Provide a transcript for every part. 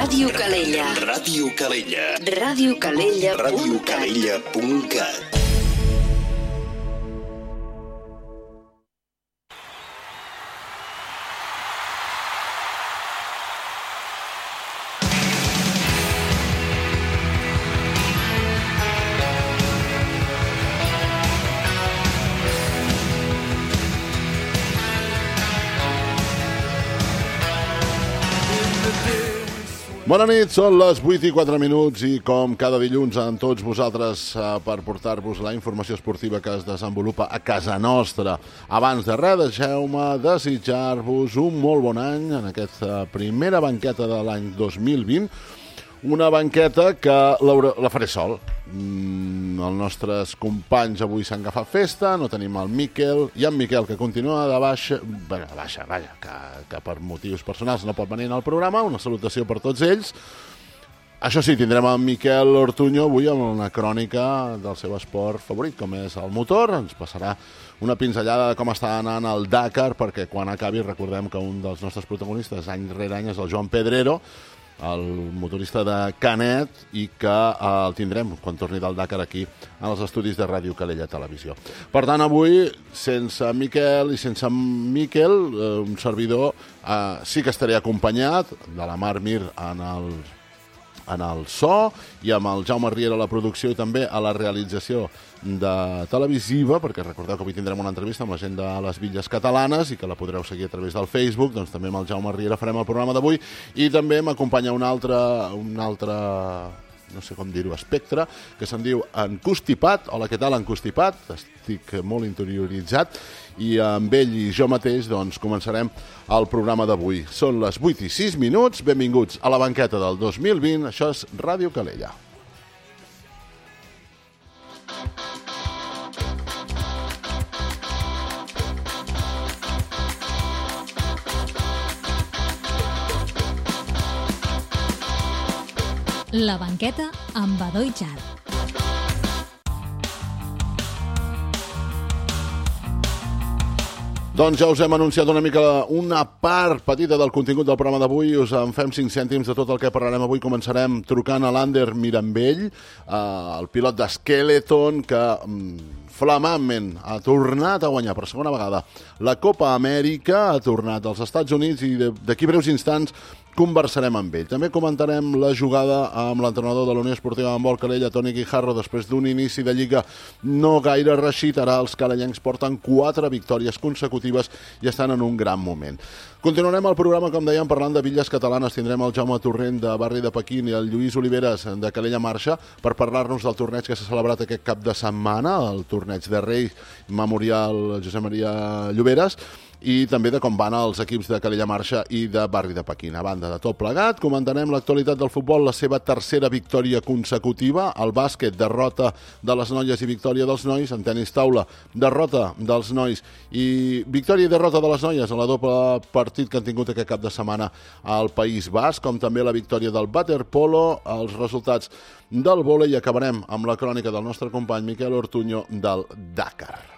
Ràdio Calella. Ràdio Calella. RadioCalella.cat. RadioCalella.cat. Bona nit, són les 8:04 i com cada dilluns amb tots vosaltres per portar-vos la informació esportiva que es desenvolupa a casa nostra. Abans de res, deixeu-me desitjar-vos un molt bon any en aquesta primera banqueta de l'any 2020. Una banqueta que la faré sol. Els nostres companys avui s'han agafat festa, no tenim el Miquel, i en Miquel, que continua de baixa, que per motius personals no pot venir al programa. Una salutació per tots ells. Això sí, tindrem en Miquel Ortuño avui amb una crònica del seu esport favorit, com és el motor. Ens passarà una pinzellada de com està anant el Dakar, perquè quan acabi recordem que un dels nostres protagonistes any rere any és el Joan Pedrero, el motorista de Canet, i que el tindrem quan torni del Dakar aquí als estudis de Ràdio Calella Televisió. Per tant, avui, sense Miquel i sense Miquel, un servidor, sí que estaré acompanyat de la Mar Mir en el so i amb el Jaume Riera a la producció i també a la realització de televisiva, perquè recordeu que avui tindrem una entrevista amb la gent de les Villes Catalanes i que la podreu seguir a través del Facebook. Doncs també amb el Jaume Riera farem el programa d'avui, i també m'acompanya un altre no sé com dir-ho, espectre, que se'n diu Encostipat. Hola, què tal, Encostipat? Estic molt interioritzat, i amb ell i jo mateix doncs començarem el programa d'avui. Són les 8:06, benvinguts a la banqueta del 2020, això és Ràdio Calella. La banqueta amb Badó i Char. Doncs ja us hem anunciat una mica una part petita del contingut del programa d'avui. Us en fem 5 cèntims de tot el que parlarem avui. Començarem trucant a l'Ander Mirambell, el pilot d'Skeleton, que flamantment ha tornat a guanyar per segona vegada la Copa Amèrica, ha tornat als Estats Units, i d'aquí breus instants conversarem amb ell. També comentarem la jugada amb l'entrenador de la Unió Esportiva d'Handbol Calella, Toni Guijarro, després d'un inici de Lliga no gaire reeixit. Ara els calellencs porten 4 victòries consecutives i estan en un gran moment. Continuarem el programa, com dèiem, parlant de Villes Catalanes. Tindrem el Jaume Torrent de Barri de Pequín i el Lluís Oliveres de Calella Marxa per parlar-nos del torneig que s'ha celebrat aquest cap de setmana, el torneig de Reis Memorial Josep Maria Lloberes, i també de com van els equips de Calella Marxa i de Barri de Pequín. A banda de tot plegat, comentarem l'actualitat del futbol, la seva tercera victòria consecutiva, el bàsquet, derrota de les noies i victòria dels nois, en tenis taula, derrota dels nois i victòria i derrota de les noies a la doble partit que han tingut aquest cap de setmana al País Basc, com també la victòria del waterpolo, els resultats del vòlei, i acabarem amb la crònica del nostre company Miquel Ortuño del Dakar.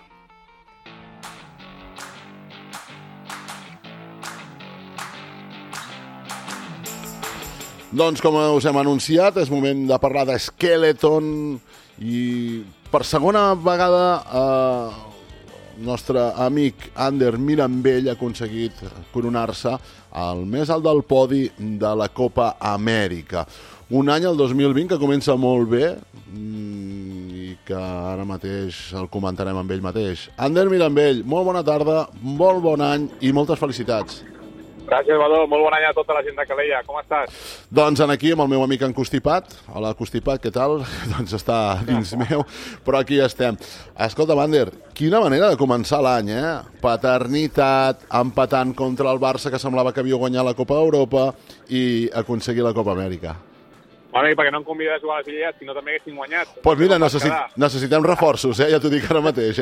Doncs, com us hem anunciat, és moment de parlar d'Skeleton, i per segona vegada el nostre amic Ander Mirambell ha aconseguit coronar-se el més alt del podi de la Copa Amèrica. Un any, el 2020, que comença molt bé i que ara mateix el comentarem amb ell mateix. Ander Mirambell, molt bona tarda, molt bon any i moltes felicitats. Gràcies, Badó. Molt bon any a tota la gent de Calella. Com estàs? Doncs aquí amb el meu amic Encostipat. Hola, Encostipat, què tal? Doncs està dins meu, però aquí estem. Escolta, Ander, quina manera de començar l'any, Paternitat, empatant contra el Barça, que semblava que havia guanyat la Copa d'Europa, i aconseguir la Copa Amèrica. Bueno, i perquè no em convida a jugar a les Illes, si no també haguessin guanyat. Doncs mira, necessitem reforços, ja t'ho dic ara mateix,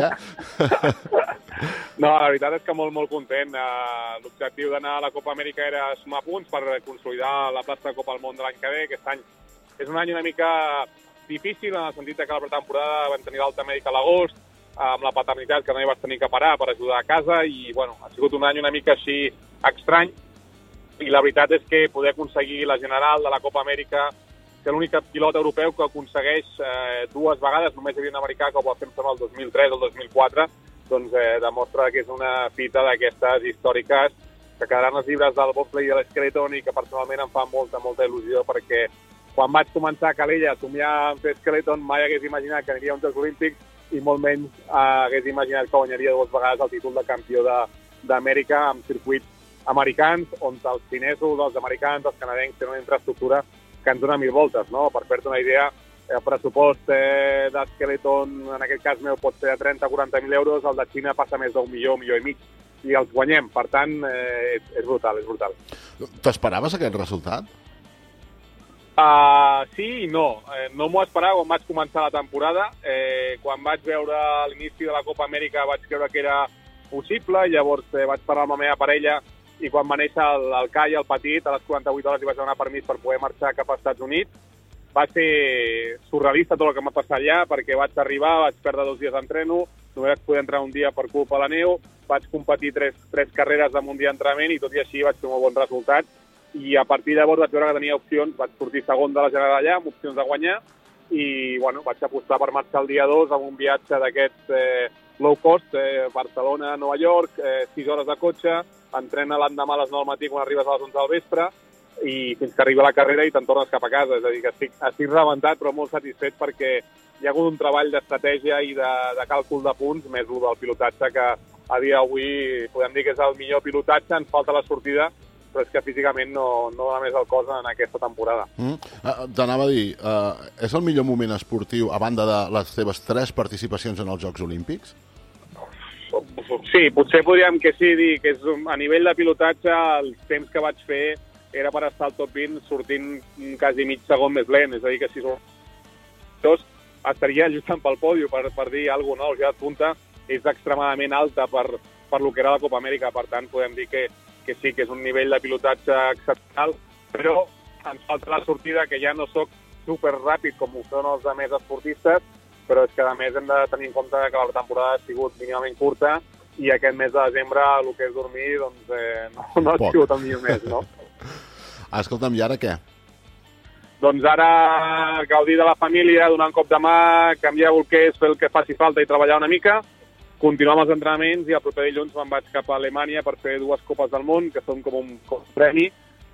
No, la veritat és que molt, molt content. L'objectiu d'anar a la Copa Amèrica era sumar punts per consolidar la plaça de Copa del Món de l'any que ve. Aquest any és un any una mica difícil, en el sentit que la pretemporada vam tenir l'Alta Amèrica a l'agost, amb la paternitat que no hi vas tenir que parar per ajudar a casa, i bueno, ha sigut un any una mica així estrany, i la veritat és que poder aconseguir la general de la Copa Amèrica, que l'únic pilot europeu que aconsegueix 2 vegades, només hi havia un americà que ho va fer el 2003 o el 2004, doncs demostra que és una fita d'aquestes històriques que quedaran els llibres del bobsleigh i de l'Skeleton i que personalment em fa molta, molta il·lusió perquè quan vaig començar a Calella a somiar amb fer Skeleton mai hagués imaginat que aniria a uns Jocs Olímpics i molt menys hagués imaginat que guanyaria 2 vegades el títol de campió d'Amèrica amb circuits americans, on els xinesos, els americans, els canadencs tenen una infraestructura que ens dona 1.000 voltes, no? Per fer-te una idea, el pressupost d'Skeleton, en aquest cas meu, pot ser de 30 o 40.000 euros, el de Xina passa més d'un milió, milió i mig, i els guanyem. Per tant, és brutal, és brutal. T'esperaves aquest resultat? Sí i no. No m'ho esperava quan vaig començar la temporada. Quan vaig veure l'inici de la Copa Amèrica vaig creure que era possible, llavors vaig parlar amb la meva parella i quan va néixer el Kai, el petit, a les 48 hores li vaig donar permís per poder marxar cap als Estats Units. Va ser surrealista tot el que m'ha passat allà, perquè vaig arribar, vaig perdre 2 dies d'entreno, només vaig poder entrar un dia per culpa de la neu, vaig competir 3 carreres de un dia d'entrenament i tot i així vaig fer un bon resultat. I a partir de llavors vaig veure que tenia opcions, vaig sortir segon de la general allà, amb opcions de guanyar, i bueno, vaig apostar per marxar el dia 2 amb un viatge d'aquests low cost, Barcelona, Nova York, 6 hores de cotxe, entrena l'endemà a les 9 del matí quan arribes a les 11 del vespre, i fins que arriba la carrera i te'n tornes cap a casa. És a dir, que estic rebentat però molt satisfet perquè hi ha hagut un treball d'estratègia i de càlcul de punts, més el del pilotatge, que a dia d'avui podem dir que és el millor pilotatge, ens falta la sortida, però és que físicament no dona més el cos en aquesta temporada. T'anava a dir, és el millor moment esportiu, a banda de les teves 3 participacions en els Jocs Olímpics? Sí, potser podríem que sí, dir que és, a nivell de pilotatge els temps que vaig fer era per estar al top 20 sortint quasi mig segon més lent, és a dir, que si som estaria lluitant pel pòdio per dir alguna cosa, no? El ja de punta és extremadament alta per lo que era la Copa Amèrica, per tant podem dir que sí, que és un nivell de pilotatge excepcional, però ens falta la sortida, que ja no sóc superràpid com ho són els altres esportistes, però és que a més hem de tenir en compte que la temporada ha sigut mínimament curta i aquest mes de desembre el que és dormir doncs no ha sigut el millor mes, no? Escolta'm, i ara què? Doncs ara gaudir de la família, donar un cop de mà, canviar bolquers, fer el que faci falta i treballar una mica, continuar amb els entrenaments i el proper dilluns me'n vaig cap a Alemanya per fer 2 Copes del Món, que són com un premi,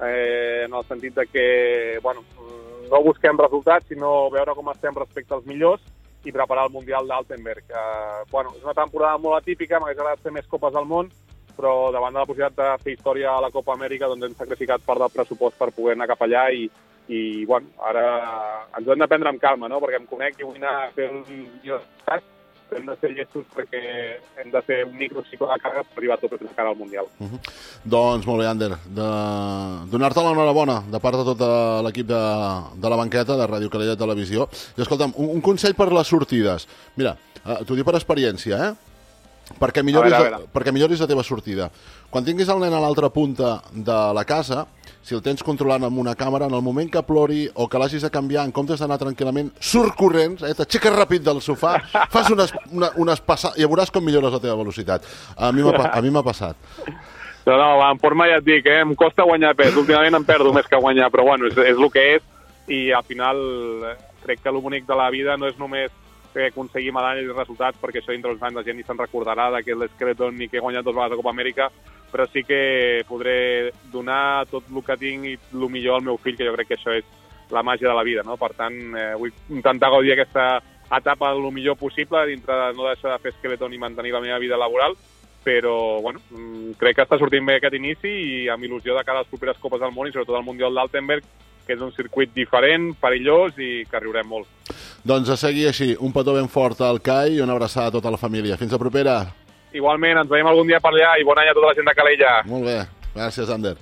en el sentit de que, bueno, no busquem resultats, sinó veure com estem respecte als millors i preparar el Mundial d'Altenberg. Bueno, és una temporada molt atípica, m'hagués agradat fer més Copes del Món, però davant de la possibilitat de fer història a la Copa Amèrica doncs hem sacrificat part del pressupost per poder anar cap allà i bueno, ara ens ho hem de prendre amb calma, no? Perquè em conec i vull anar a fer un millor estat, hem de ser llestos perquè hem de fer un microcicle de càrrega per arribar a tot de cara al Mundial. Doncs molt bé, Ander, donar-te l'enhorabona de part de tot l'equip de la banqueta de Ràdio Calella Televisió. I escolta'm, un consell per les sortides. Mira, t'ho dic per experiència, perquè milloris la teva sortida. Quan tinguis el nen a l'altra punta de la casa, si el tens controlant amb una càmera, en el moment que plori o que l'hagis de canviar, en comptes d'anar tranquil·lament, surt corrents, t'aixeques ràpid del sofà, fas unes passades, i veuràs com millores la teva velocitat. A mi m'ha passat. No, en forma ja et dic, em costa guanyar pes. Últimament em perdo més que guanyar, però bueno, és el que és, i al final crec que el bonic de la vida no és només aconseguir medalles i resultats, perquè això dintre dels anys la gent ni se'n recordarà que l'Skeleton ni que he guanyat 2 vegades a Copa Amèrica, però sí que podré donar tot el que tinc i el millor al meu fill, que jo crec que això és la màgia de la vida, no? Per tant, vull intentar gaudir aquesta etapa el millor possible, dintre de no deixar de fer Skeleton i mantenir la meva vida laboral, però bueno, crec que està sortint bé aquest inici i amb il·lusió de cara a les properes Copes del Món i sobretot al Mundial d'Altenberg, que és un circuit diferent, perillós i que riurem molt. Doncs a seguir així, un petó ben fort al Kai i una abraçada a tota la família. Fins la propera. Igualment, ens veiem algun dia per allà i bon any a tota la gent de Calella. Molt bé, gràcies, Ander.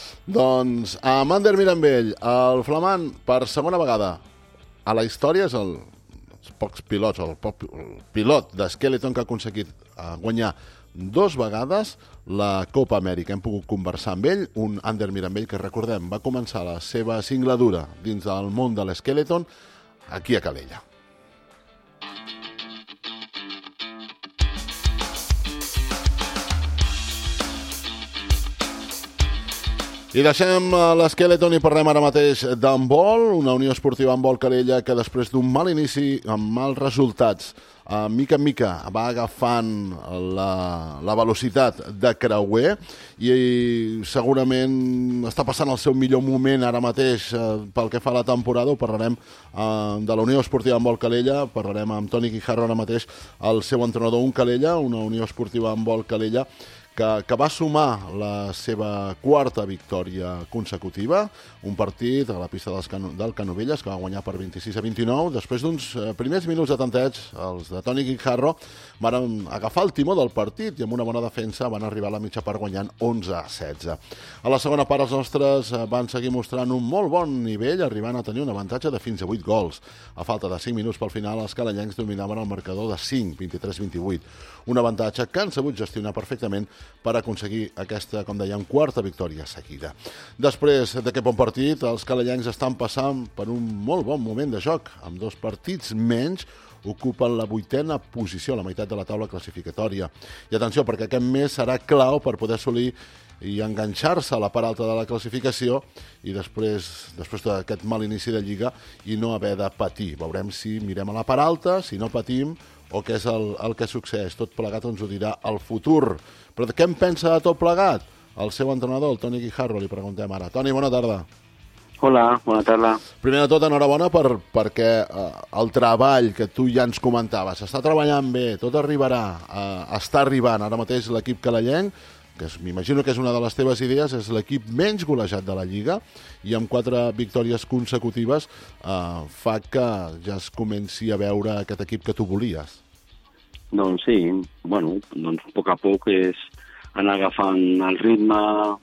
Doncs amb Ander Mirambell, el flamand, per segona vegada a la història, és el pilot d'Skeleton que ha aconseguit guanyar 2 vegades la Copa Amèrica. Hem pogut conversar amb ell, un Ander Mirambell que, recordem, va començar la seva singladura dins del món de l'Skeleton aquí a Calella. I deixem l'Skeleton i parlem ara mateix d'handbol, una Unió Esportiva Handbol Calella que després d'un mal inici amb mals resultats, mica en mica va agafant la velocitat de creuer i segurament està passant el seu millor moment ara mateix pel que fa a la temporada. Ho parlarem de la Unió Esportiva Handbol Calella, parlarem amb Toni Guijarro ara mateix, el seu entrenador, un Calella, una Unió Esportiva Handbol Calella que va sumar la seva quarta victòria consecutiva, un partit a la pista del Canovelles que va guanyar per 26-29. Després d'uns primers minuts de tanteig, els de Toni Guijarro van agafar el timó del partit i amb una bona defensa van arribar a la mitja part guanyant 11-16. A la segona part els nostres van seguir mostrant un molt bon nivell, arribant a tenir un avantatge de fins a 8 gols. A falta de 5 minuts pel final, els calellencs dominaven el marcador de 5, 23-28. Un avantatge que han sabut gestionar perfectament per aconseguir aquesta, com dèiem, quarta victòria seguida. Després d'aquest bon partit, els calellencs estan passant per un molt bon moment de joc. Amb 2 partits menys, ocupen la 8a posició, la meitat de la taula classificatòria. I atenció, perquè aquest mes serà clau per poder assolir i enganxar-se a la part alta de la classificació i després d'aquest mal inici de Lliga i no haver de patir. Veurem si mirem a la part alta, si no patim, o què és el que succeeix. Tot plegat ens ho dirà el futur. Però què en pensa de tot plegat? El seu entrenador, el Toni Guijarro, li preguntem ara. Toni, bona tarda. Hola, bona tarda. Primer de tot, enhorabona perquè el treball que tu ja ens comentaves està treballant bé, tot arribarà, està arribant ara mateix l'equip calellenc, que m'imagino que és una de les teves idees, és l'equip menys golejat de la Lliga i amb 4 victòries consecutives fa que ja es comenci a veure aquest equip que tu volies. Doncs sí, bueno, doncs a poc a poc és anar agafant el ritme,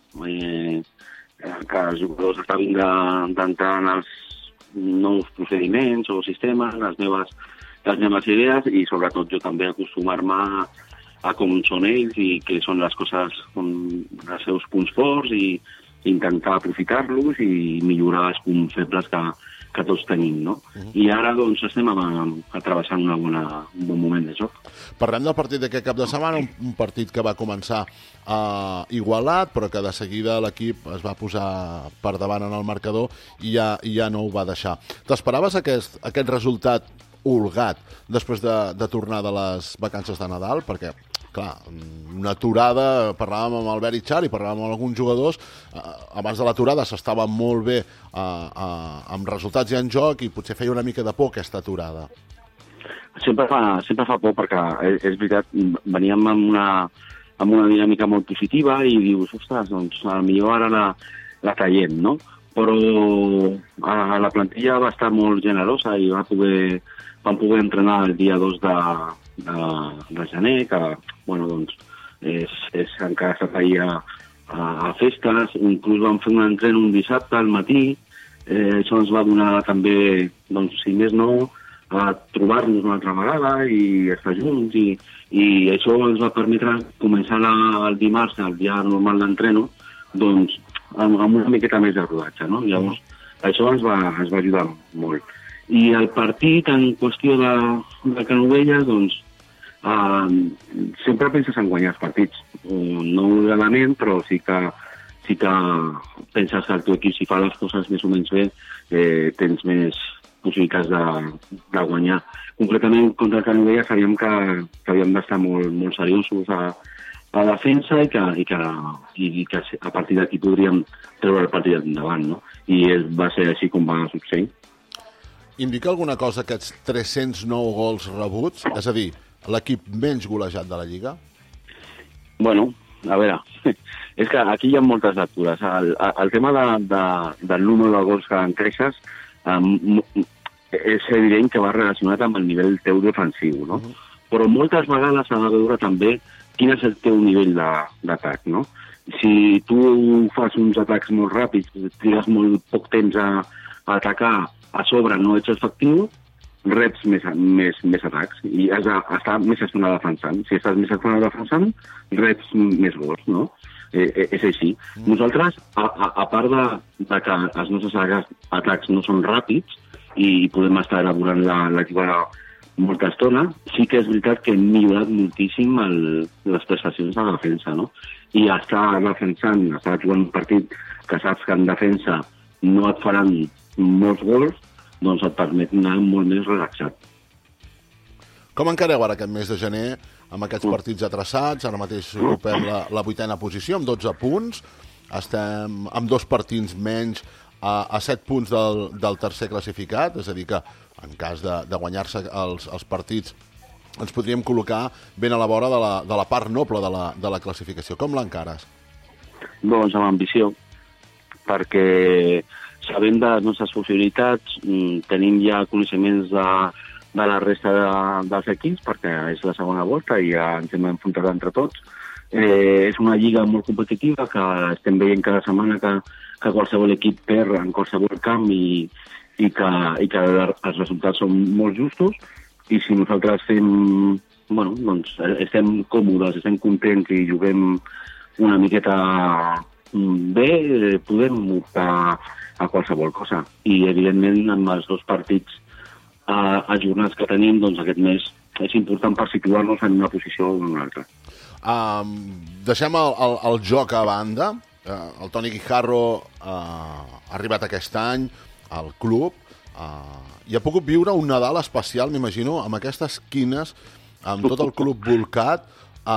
que els jugadors acabin d'entrar en els nous procediments o sistemes, les meves idees i sobretot jo també acostumar-me a com són ells i què són les coses, els seus punts forts i intentar aprofitar-los i millorar els punts febles que tots tenim, no? I ara, doncs, estem travessant un bon moment de joc. Parlem del partit d'aquest cap de setmana, un partit que va començar igualat, però que de seguida l'equip es va posar per davant en el marcador i ja no ho va deixar. T'esperaves aquest resultat holgat després de tornar de les vacances de Nadal? Perquè, clar, una aturada, parlàvem amb Albert Itxar i parlàvem amb alguns jugadors, abans de l'aturada s'estava molt bé amb resultats i en joc i potser feia una mica de por aquesta aturada. Sempre fa por perquè, és veritat, veníem amb una dinàmica molt positiva i dius, ostres, doncs potser ara la traiem, no? Però la plantilla va estar molt generosa i vam poder entrenar el dia 2 de gener, que, bueno, doncs, encara s'ha ahir a festes, inclús vam fer un entren un dissabte al matí, això ens va donar també, doncs, si més no, a trobar-nos una altra vegada i estar junts, i això ens va permetre començar el dimarts, el dia normal d'entreno, doncs, amb una miqueta més de rodatge, no? Llavors, això ens va ajudar molt. I el partit, en qüestió de Canovelles, doncs, sempre penses en guanyar els partits. No realment, però sí que penses que el teu equip, si fa les coses més o menys bé, tens més possibilitats de guanyar. Concretament, contra el Canovelles sabíem que havíem d'estar molt seriosos a defensa i que a partir d'aquí podríem treure el partit endavant, no? I va ser així com va succeir. Indica alguna cosa aquests 309 gols rebuts? És a dir, l'equip menys golejat de la Lliga? Bueno, a veure, és que aquí hi ha moltes lectures. El tema del número de gols que encaixes és evident que va relacionat amb el nivell teu defensiu, no? Però moltes vegades s'ha de veure també quin és el teu nivell d'atac, no? Si tu fas uns atacs molt ràpids, trigues molt poc temps a atacar, a sobre no ets efectiu, reps més atacs i has d'estar més estona defensant. Si estàs més estona defensant, reps més gols, no? És així. Nosaltres, a part de que els nostres atacs no són ràpids i podem estar elaborant la jugada molta estona. Sí que és veritat que hem millorat moltíssim les prestacions de defensa, no? I estar defensant, estar jugant un partit que saps que en defensa no et faran molts gols, doncs et permet anar molt més relaxat. Com encareu ara aquest mes de gener amb aquests partits atraçats? Ara mateix ocupem la 8a posició amb 12 punts. Estem amb 2 partits menys a 7 punts del tercer classificat, és a dir que en cas de guanyar-se els partits ens podríem col·locar ben a la vora de la part noble de la classificació. Com l'encares? Doncs amb ambició, perquè sabem de les nostres possibilitats, tenim ja coneixements de la resta dels equips, perquè és la segona volta i ja ens hem enfrontat entre tots. És una lliga molt competitiva, que estem veient cada setmana que qualsevol equip perd en qualsevol camp i que els resultats són molt justos, i si nosaltres estem còmodes, estem contents i juguem una miqueta bé, podem optar a qualsevol cosa. I, evidentment, amb els 2 partits ajornats que tenim, doncs aquest mes és important per situar-nos en una posició o en una altra. Deixem el joc a banda. El Toni Guijarro ha arribat aquest any al club i ha pogut viure un Nadal especial, m'imagino, amb aquestes quines, amb tot el club volcat.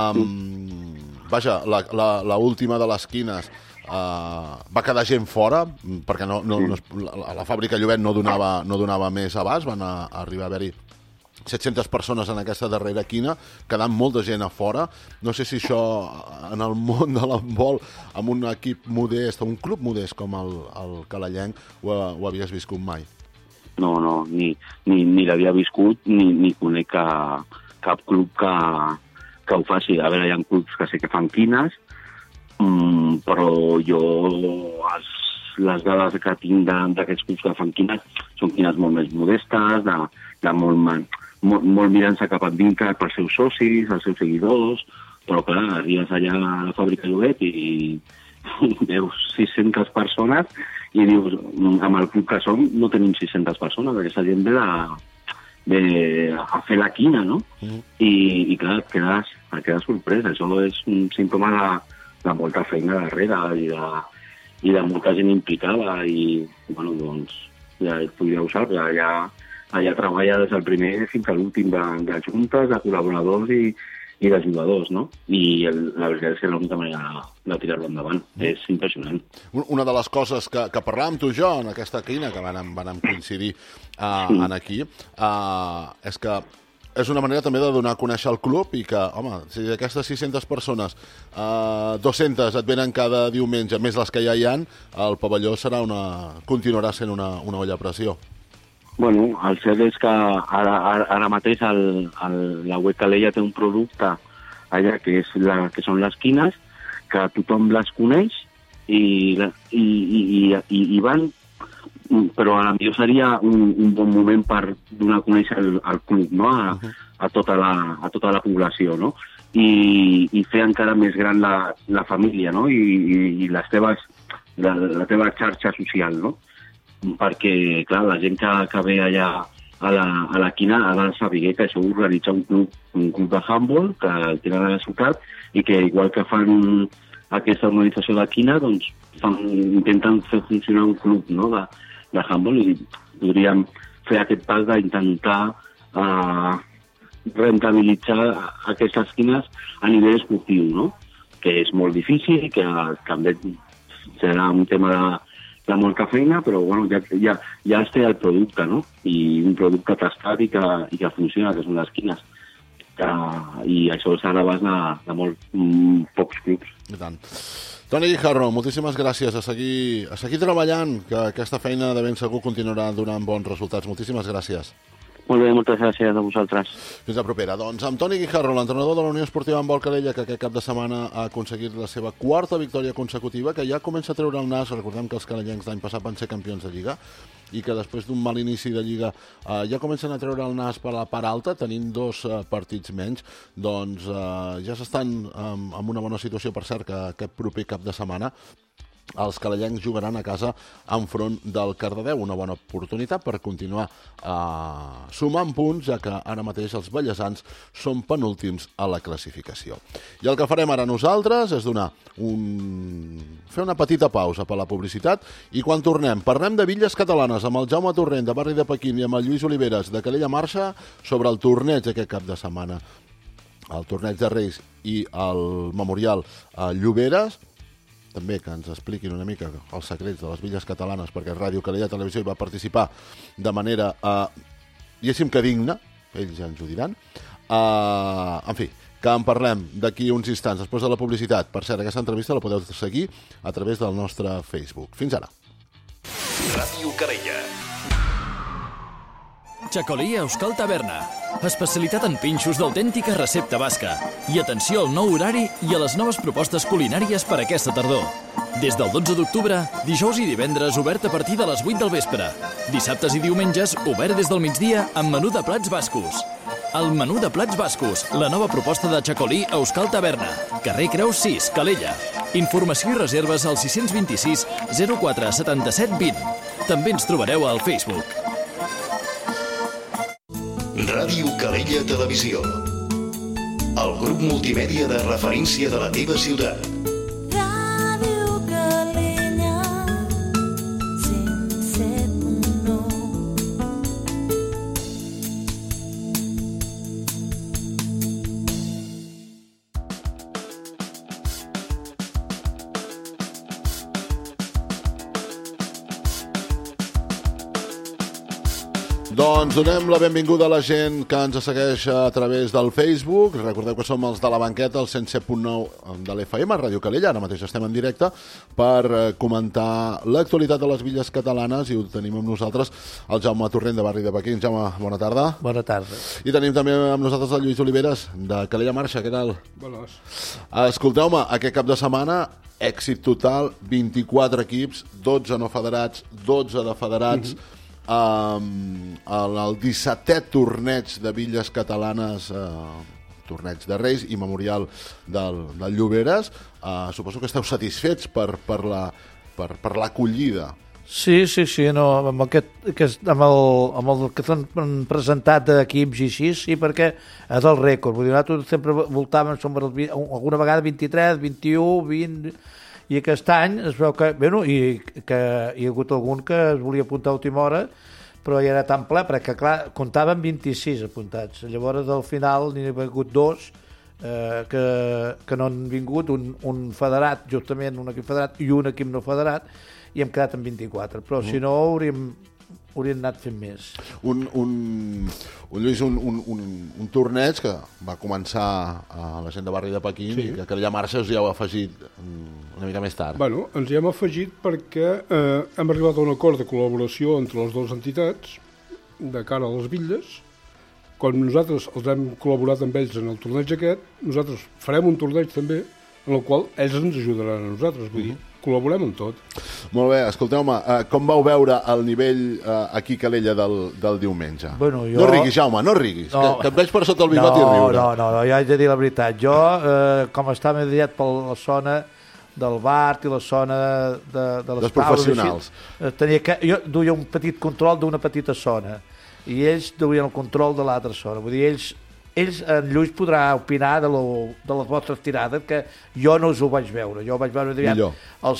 Vaja, l'última de les quines va quedar gent fora, perquè la fàbrica Llobet no donava més abast, van arribar a haver-hi 700 persones en aquesta darrera quina, quedant molta gent a fora. No sé si això, en el món de l'handbol, amb un equip modest, un club modest com el Calellenc, ho havies viscut mai. No, ni l'havia viscut, ni conec cap club que ho faci. A veure, hi ha clubs que sé que fan quines, però jo les dades que tinc d'aquests clubs que fan quines són quines molt més modestes, de molt mirant-se cap endintre pels seus socis, els seus seguidors, però clar, arribes allà a la fàbrica Llobet i veus 600 persones i dius, amb el club que som no tenim 600 persones, aquesta gent ve a fer la quina, no? I clar, et quedes sorprès. Això és un símptoma de molta feina darrere i de molta gent implicada i, bueno, doncs, ja ho saps, allà treballa des del primer fins a l'últim de juntes, de col·laboradors i de jugadors, no? I la veritat és que l'única manera de tirar-lo endavant. És impressionant. Una de les coses que parlàvem tu i jo en aquesta quina, que vàrem coincidir aquí, és que és una manera també de donar a conèixer el club i que, home, si d'aquestes 600 persones 200 et venen cada diumenge, més les que ja hi ha, el pavelló continuarà sent una olla a pressió. Bueno, el cert és que ara mateix la web Calella té un producte allà que són les quines, que tothom les coneix i van, però a la millor seria un bon moment per donar a conèixer el club, no? A tota la població, no? I fer encara més gran la família, no? I la teva xarxa social, no? Perquè, clar, la gent que ve allà a la quina ha de saber que això ho organitza un club de handball que el tenen a la ciutat i que, igual que fan aquesta organització de quina, doncs intenten fer funcionar un club, no?, de handball, i podríem fer aquest pas d'intentar rentabilitzar aquestes quines a nivell esportiu, no?, que és molt difícil, que també serà un tema de molta feina, però bueno, ja es té el producte, no? I un producte tastat i que funciona, que són les quines. I això és a l'abast de molt pocs clubs. I tant. Toni Guijarro, moltíssimes gràcies. A seguir treballant, que aquesta feina de ben segur continuarà donant bons resultats. Moltíssimes gràcies. Molt bé, moltes gràcies a vosaltres. Fins la propera. Doncs amb Toni Guijarro, l'entrenador de la Unió Esportiva Handbol Calella, que aquest cap de setmana ha aconseguit la seva 4ª victòria consecutiva, que ja comença a treure el nas. Recordem que els calellencs l'any passat van ser campions de Lliga i que després d'un mal inici de Lliga ja comencen a treure el nas per la part alta, tenint 2 partits menys. Doncs ja s'estan en una bona situació, per cert, que aquest proper cap de setmana els calellencs jugaran a casa enfront del Cardedeu. Una bona oportunitat per continuar sumant punts, ja que ara mateix els ballesans són penúltims a la classificació. I el que farem ara nosaltres és fer una petita pausa per la publicitat i quan tornem parlem de Villes Catalanes amb el Jaume Torrent de Barri de Pequín i amb el Lluís Oliveres de Calella Marxa sobre el torneig aquest cap de setmana, el torneig de Reis i el Memorial Lloberes. També que ens expliquin una mica els secrets de les Villes Catalanes, perquè Ràdio Calella Televisió hi va participar de manera, diguéssim que digna, ells ja ens ho diran. En fi, que en parlem d'aquí uns instants, després de la publicitat. Per cert, aquesta entrevista la podeu seguir a través del nostre Facebook. Fins ara. Ràdio Calella. Chacolí Euskal Taverna. Especialitat en pinxos d'autèntica recepta basca. I atenció al nou horari i a les noves propostes culinàries per aquesta tardor. Des del 12 d'octubre, dijous i divendres obert a partir de les 8 del vespre. Dissabtes i diumenges obert des del migdia amb menú de plats bascos. El menú de plats bascos, la nova proposta de Chacolí Euskal Taverna. Carrer Creus 6, Calella. Informació i reserves al 626 04 77 20. També ens trobareu al Facebook. Ràdio Calella Televisió. El grup multimèdia de referència de la teva ciutat. Ràdio Calella 107.9. Doncs donem la benvinguda a la gent que ens segueix a través del Facebook. Recordeu que som els de la banqueta, el 107.9 de l'FM, Ràdio Calella. Ara mateix estem en directe per comentar l'actualitat de les Villes Catalanes i ho tenim amb nosaltres el Jaume Torrent de Barri de Pequín. Jaume, bona tarda. Bona tarda. I tenim també amb nosaltres el Lluís Oliveres de Calella Marxa. Què tal? Bones. Escolteu-me, aquest cap de setmana èxit total, 24 equips, 12 no federats, 12 de federats. El 17è torneig de Villes Catalanes, torneig de Reis i Memorial del Lloberes. Suposo que esteu satisfets per l'acollida. Sí, no, amb el que s'han presentat d'equips i així, sí, perquè és el rècord. Vull dir, nosaltres sempre voltàvem alguna vegada 23, 21, 20... I aquest any es veu que hi ha hagut algun que es volia apuntar a última hora, però ja era tan ple, perquè clar, comptaven 26 apuntats. Llavors al final n'hi ha hagut dos que no han vingut, un federat, justament un equip federat i un equip no federat, i hem quedat en 24. Però si no hauríem anat fent més. Lluís, un torneig que va començar a la gent de Barri de Pequín, sí, i que Calella Marxa us hi heu afegit una mica més tard. Bueno, ens hi hem afegit perquè hem arribat a un acord de col·laboració entre les dues entitats de cara a les Villes. Quan nosaltres els hem col·laborat amb ells en el torneig aquest, nosaltres farem un torneig també en el qual ells ens ajudaran a nosaltres, vull dir, col·laborem en tot. Molt bé, escolteu-me, com vau veure el nivell aquí a Calella del diumenge? Bueno, No riguis, Jaume, no riguis, que et veig per sota el bigot i riure. No, jo haig de dir la veritat. Jo, com estava mediat per la zona del Bart i la zona de les professionals, jo duia un petit control d'una petita zona i ells duien el control de l'altra zona. Vull dir, ells, en Lluís podrà opinar de les vostres tirades, que jo no us ho vaig veure. Jo vaig veure... Millor.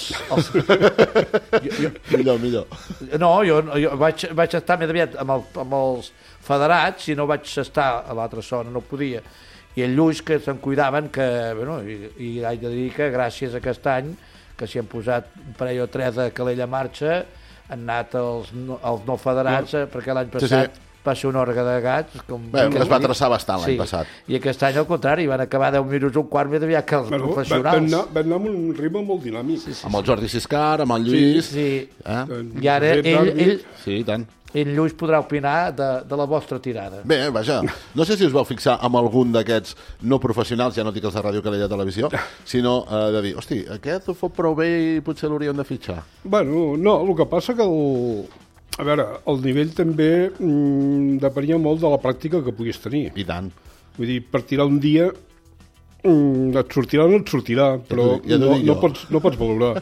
Millor. No, jo vaig estar més aviat amb els federats i no vaig estar a l'altra zona, no podia. I el Lluís, que se'n cuidaven, i haig de dir que gràcies a aquest any, que s'hi han posat un parell o tres de Calella Marxa, han anat els no federats, perquè l'any passat va ser una orga de gats. Es va traçar bastant l'any passat. I aquest any, al contrari, van acabar 10 minuts, un quart més aviat que els professionals. Van anar amb un ritme molt dinàmic. Amb el Jordi Siscar, amb el Lluís... I ara ell... Sí, tant. El Lluís podrà opinar de la vostra tirada. Bé, vaja, no sé si us vau fixar amb algun d'aquests no professionals, ja no dic els de Ràdio Calella Televisió, sinó de dir, hosti, aquest ho fot prou bé i potser l'hauríem de fitxar. Bueno, no, el que passa que el nivell també depenia molt de la pràctica que puguis tenir. I tant. Vull dir, per tirar un dia Et sortirà o no et sortirà, però no pots valorar.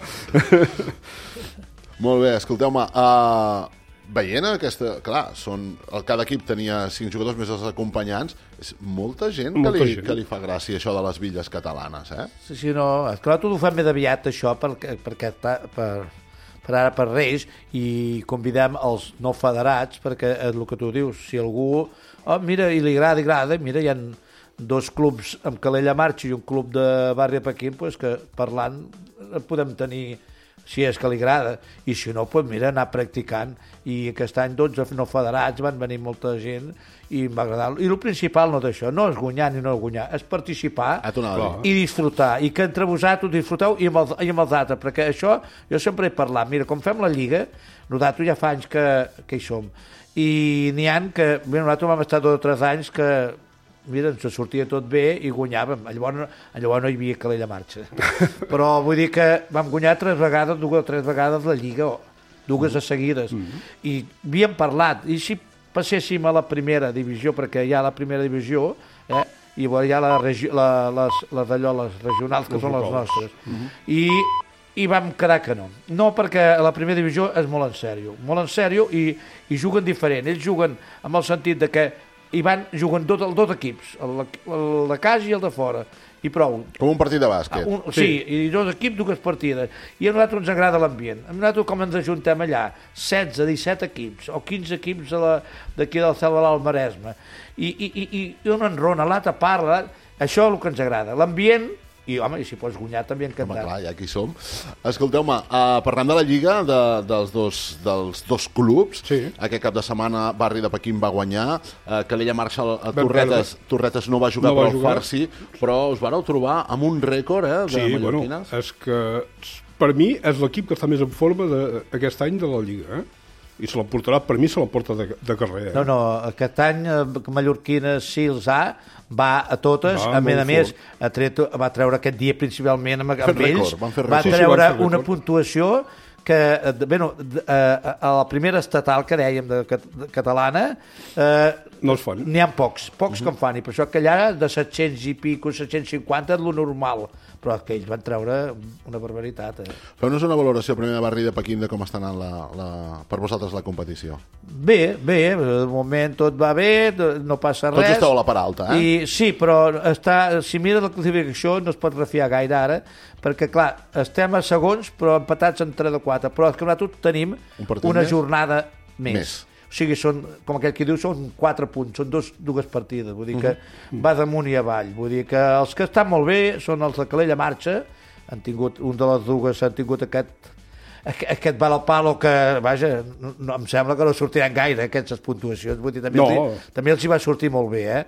Molt bé, escolteu-me, veient aquesta... Clar, cada equip tenia 5 jugadors més els acompanyants. És molta gent que li fa gràcia això de les villes catalanes, eh? Sí, no, esclar, tot ho fem més aviat, això, perquè ara per Reis, i convidem els no federats, perquè és el que tu dius, si algú... mira, i li agrada, mira, hi ha 2 clubs amb Calella Marxa i un club de Barri de Pequín, pues, que parlant podem tenir... si és que li agrada, i si no, pues mira, anar practicant, i aquest any 12 no federats, van venir molta gent, i m'ha agradat. I el principal no d'això, no és guanyar ni no guanyar, és participar i disfrutar, i que entre vosaltres disfruteu i amb els altres, perquè això jo sempre he parlat, mira, com fem la Lliga, nosaltres ja fa anys que hi som, i n'hi ha que, bé, nosaltres vam estar 2 o 3 anys que mira, ens sortia tot bé i guanyàvem. Llavors no hi havia Calella Marxa. Però vull dir que vam guanyar 2 o 3 vegades la Lliga, 2 a seguides. I havíem parlat, i si passéssim a la primera divisió, perquè hi ha la primera divisió, i hi ha les regionals, que són les nostres. I vam quedar que no. No, perquè la primera divisió és molt en sèrio, i juguen diferent. Ells juguen amb el sentit de que juguen dos equips, el de casa i el de fora, i prou. Com un partit de bàsquet. Sí, i 2 equips, 2 partides. I a nosaltres ens agrada l'ambient. A nosaltres com ens ajuntem allà, 16, 17 equips, o 15 equips d'aquí del Cel de l'Alt Maresme, i un enrona, l'altre parla, això és el que ens agrada. L'ambient, i home, i si pots guanyar també encantat. Home, clar, ja aquí som. Escolteu-me, parlem de la Lliga, dels dos clubs. Aquest cap de setmana Barri de Pequín va guanyar, Calella Marxa a Torretes no va jugar per al Farsi, però us vareu trobar amb un rècord de mallorquines. És que per mi és l'equip que està més en forma aquest any de la Lliga, i se la portarà, per mi se la porta de carrer. No, aquest any Mallorquines sí els va a totes, a més va treure aquest dia principalment amb ells, va treure una puntuació que, a la primera estatal que dèiem catalana, n'hi ha pocs que en fan, i per això que allà de 700 i pico, 750 és lo normal, però que ells van treure una barbaritat. Feu-nos una valoració primer de Barri de Pequín de com està anant per vosaltres la competició. Bé, de moment tot va bé, no passa res. Tots esteu a la part alta, Sí, però si mires la classificació no es pot refiar gaire ara, perquè clar, estem a segons però empatats en 3 o 4, però és que nosaltres tenim una jornada més. O sigui, com aquell que diu, són 4 punts, són dues partides, vull dir que va damunt i avall, vull dir que els que estan molt bé són els de Calella Marxa, han tingut, un de les dues han tingut aquest bal al palo que, vaja, em sembla que no sortiran gaire aquestes puntuacions, vull dir, també els hi va sortir molt bé,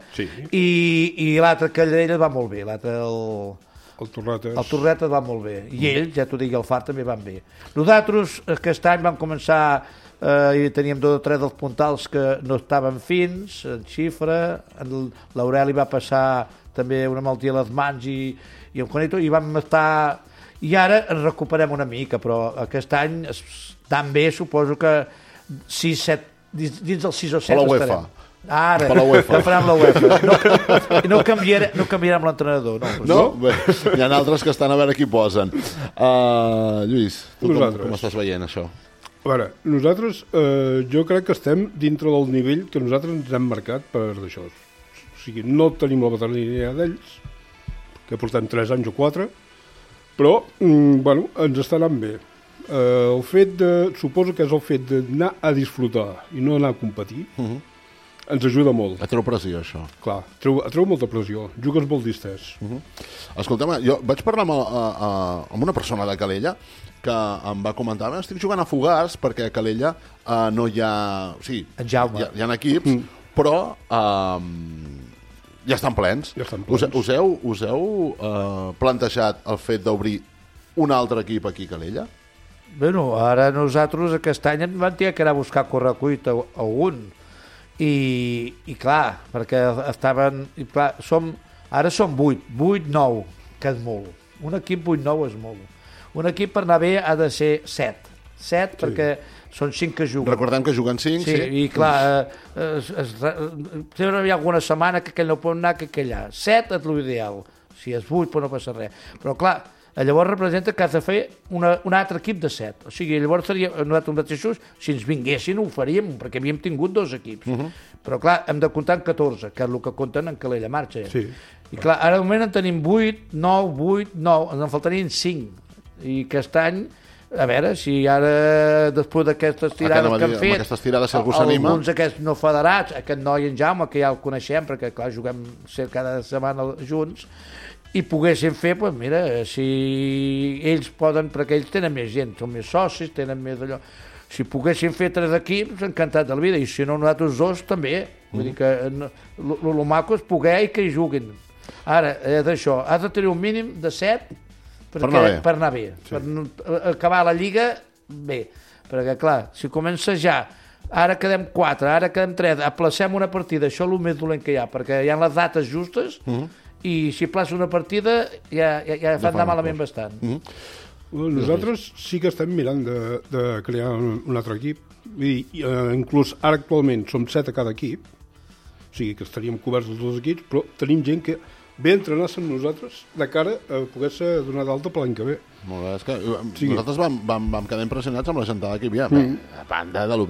i l'altre Calella va molt bé, l'altre el Torretes va molt bé, i ells, ja t'ho dic, el Far també van bé. Nosaltres aquest any vam començar i teníem 2 o 3 dels puntals que no estaven fins, en xifra, l'Aureli va passar també una malaltia a les mans i el Juanito, i vam estar... I ara ens recuperem una mica, però aquest any també suposo que 6, 7, dins dels 6 o 7 estarem. Ara, que farem la UEFA. No canviarem l'entrenador. No? Bé, hi ha altres que estan a veure qui posen. Lluís, tu com estàs veient això? A veure, nosaltres jo crec que estem dintre del nivell que nosaltres ens hem marcat per d'això. O sigui, no tenim la veterania d'ells, que portem 3 anys o 4, però, ens està anant bé. El fet suposo que és el fet d'anar a disfrutar i no anar a competir, ens ajuda molt. Treu pressió, això. Clar, treu molta pressió. Jugues molt distès. Escolta'm, jo vaig parlar amb una persona de Calella que em va comentar, estic jugant a Fogars perquè a Calella no hi ha... Sí, hi ha equips, però ja estan plens. Us heu plantejat el fet d'obrir un altre equip aquí a Calella? Bé, ara nosaltres aquest any en vam tenir que anar a buscar correcuit algun. I clar, perquè estaven... Ara som 8, 9, que és molt. Un equip 8-9 és molt. Un equip per anar bé ha de ser 7. 7 perquè són 5 que juguen. Recordem que juguen 5, sí. I clar, sempre hi ha alguna setmana que aquell no pot anar, que aquell allà. 7 és l'ideal. Si és 8, però no passa res. Però clar, llavors representa que has de fer un altre equip de 7. O sigui, llavors seria nosaltres mateixos, si ens vinguessin ho faríem, perquè havíem tingut 2 equips. Però clar, hem de comptar en 14, que és el que compten en Calella Marxa. Sí. I clar, ara de moment en tenim 8, 9, ens en faltarien 5. I aquest any, a veure, si ara, després d'aquestes tirades que han fet, aquestes tirades, si algú s'anima, alguns d'aquests no federats, aquest noi en Jaume, que ja el coneixem, perquè clar, juguem cada setmana junts, i poguessin fer, doncs mira, si ells poden, perquè ells tenen més gent, són més socis, tenen més d'allò, si poguessin fer 3 equips, encantat de la vida, i si no nosaltres 2 també, vull dir que el maco és poder i que hi juguin. Ara, és això, has de tenir un mínim de 7 per anar bé, sí. Per acabar la lliga bé, perquè clar, si comença ja, ara quedem 4, ara quedem 3, aplacem una partida, això és el més dolent que hi ha, perquè hi ha les dates justes, i si plaça una partida ja fa anar malament bastant. Nosaltres sí que estem mirant de crear un altre equip, i inclús ara actualment som 7 a cada equip, o sigui que estaríem coberts els 2 equips, però tenim gent que ve a entrenar-se amb nosaltres de cara a poder-se donar d'alta per l'any que ve. Molt bé, és que nosaltres vam quedar impressionats amb la gentada que hi havia, a banda de lo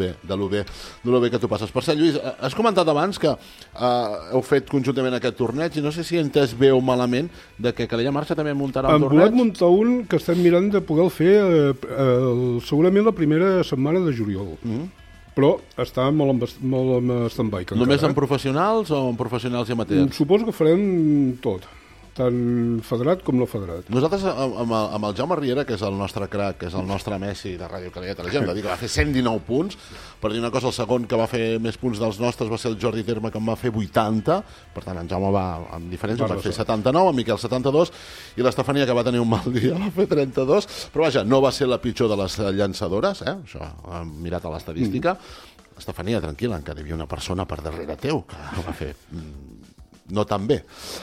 bé que tu passes. Per cert, Lluís, has comentat abans que heu fet conjuntament aquest torneig i no sé si he entès bé o malament de que Calella Marxa també muntarà un torneig. Hem volat muntar un que estem mirant de poder fer segurament la primera setmana de juliol. Però està molt en stand-by. Només amb professionals o amb professionals i amateurs? Suposo que farem tot, tant federat com no federat. Nosaltres, amb el Jaume Riera, que és el nostre crac, que és el nostre Messi de Ràdio Calella Televisió, hem de dir que va fer 119 punts, per dir una cosa, el segon que va fer més punts dels nostres va ser el Jordi Terme, que en va fer 80, per tant, en Jaume va amb diferència, va fer 79, en Miquel 72, i l'Estefania, que va tenir un mal dia, va fer 32, però vaja, no va ser la pitjor de les llançadores, això, hem mirat a l'estadística. Estefania, tranquil·la, encara hi havia una persona per darrere teu, que ho va fer no tan bé.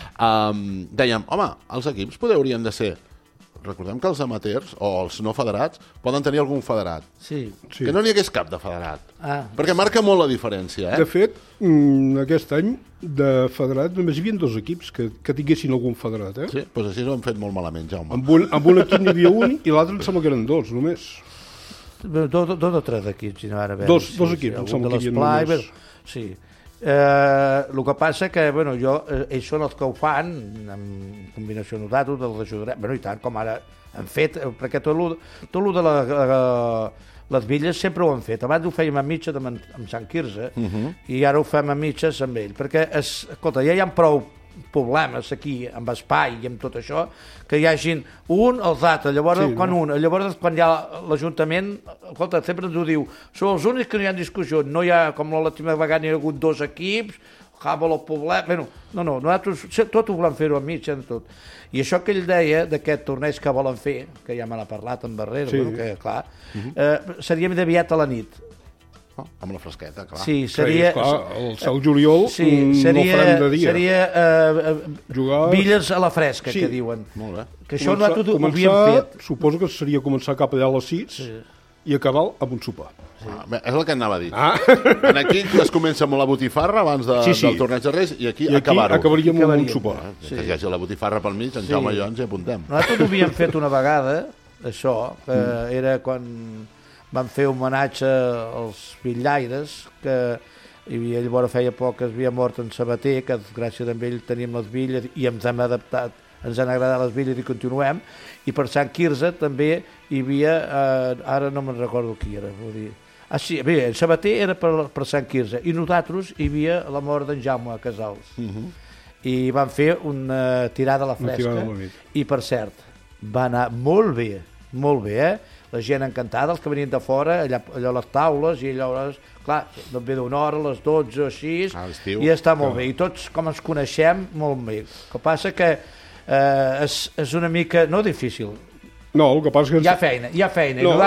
Dèiem, home, els equips haurien de ser... Recordem que els amateurs o els no federats poden tenir algun federat. Sí. Que no n'hi hagués cap de federat. Perquè marca molt la diferència. De fet, aquest any de federat només hi havia 2 equips que tinguessin algun federat. Sí, doncs així ho han fet molt malament, Jaume. Amb un equip n'hi havia un i l'altre em sembla que eren 2 només. 2 o 3 equips, si no ara... 2 equips, em sembla que hi havia només. Sí. El que passa que, ells són els que ho fan, en combinació amb nosaltres, els ajudarem, i tant, com ara han fet, perquè tot el de les villes sempre ho han fet. Abans ho fèiem a mitja amb Sant Quirze, i ara ho fem a mitges amb ell, perquè, escolta, ja hi ha prou problemes aquí, amb espai i amb tot això, que hi hagin un als altres, llavors quan hi ha l'Ajuntament, escolta, sempre ens ho diu, són els únics que no hi ha discussió, no hi ha, com l'última vegada hi ha hagut 2 equips, Jàbal o Poblet, no, nosaltres tot ho volem fer-ho enmig, tot. I això que ell deia d'aquest torneig que volen fer, que ja me l'ha parlat en Barrera, que clar, seria d'aviat a la nit. Amb la fresqueta, clar. Sí, seria... El cel juliol no farem de dia. Seria villes a la fresca, que diuen. Molt bé. Que això nosaltres ho havíem fet. Suposo que seria començar cap allà a les 6 i acabar amb un sopar. És el que anava a dir. Aquí es comença amb la botifarra abans del torneig de Reis i aquí acabar-ho. Acabaríem amb un sopar. Que hi hagi la botifarra pel mig, en Jaume i jo ens hi apuntem. Nosaltres ho havíem fet una vegada, això, que era quan... van fer homenatge als billaires, que llavors feia poc que havia mort en Sabater, que gràcies a ell tenim les villes i ens hem adaptat, ens han agradat les villes i continuem, i per Sant Quirze també hi havia, ara no me'n recordo qui era, vull dir... sí, bé, en Sabater era per Sant Quirze, i nosaltres hi havia la mort d'en Jaume a Casals. I van fer una tirada a la fresca, i per cert, va anar molt bé, la gent encantada, els que venien de fora, allà a les taules, i allò, clar, doncs ve d'una hora, a les 12 o així, i està molt bé. I tots, com ens coneixem, molt bé. El que passa que és una mica, no difícil. No, el que passa que... Hi ha feina. No,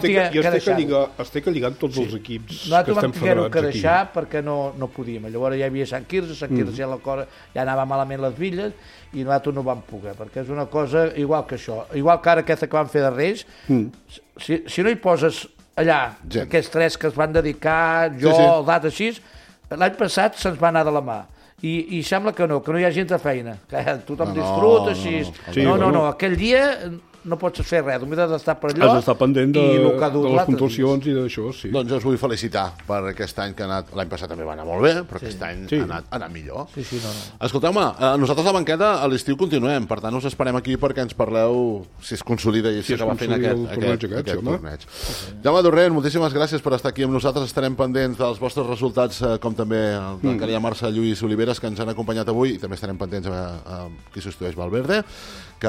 i estic lligant tots els equips que estem federats aquí. Deixar perquè no podíem. Llavors ja hi havia Sant Quirze ja anava malament les villes, i nosaltres no vam poder, perquè és una cosa igual que això. Igual que ara aquesta que van fer de Reis, si no hi poses allà, aquests 3 que es van dedicar, jo, el dat així, l'any passat se'ns va anar de la mà. i sembla que no hi ha gens de feina, que tothom disfruta així. No, aquell dia no pots fer res, només has d'estar per allò. Has d'estar pendent de les puntuacions i d'això, sí. Doncs us vull felicitar per aquest any que ha anat... L'any passat també va anar molt bé, però aquest any ha anat millor. Sí, no. Escolteu-me, nosaltres la banqueta a l'estiu continuem, per tant us esperem aquí perquè ens parleu si es consolida i si acaba fent aquest torneig. Jaume Torrent, moltíssimes gràcies per estar aquí amb nosaltres. Estarem pendents dels vostres resultats, com també el de Calia Marça, Lluís Oliveres, que ens han acompanyat avui, i també estarem pendents a qui substitueix Valverde, que...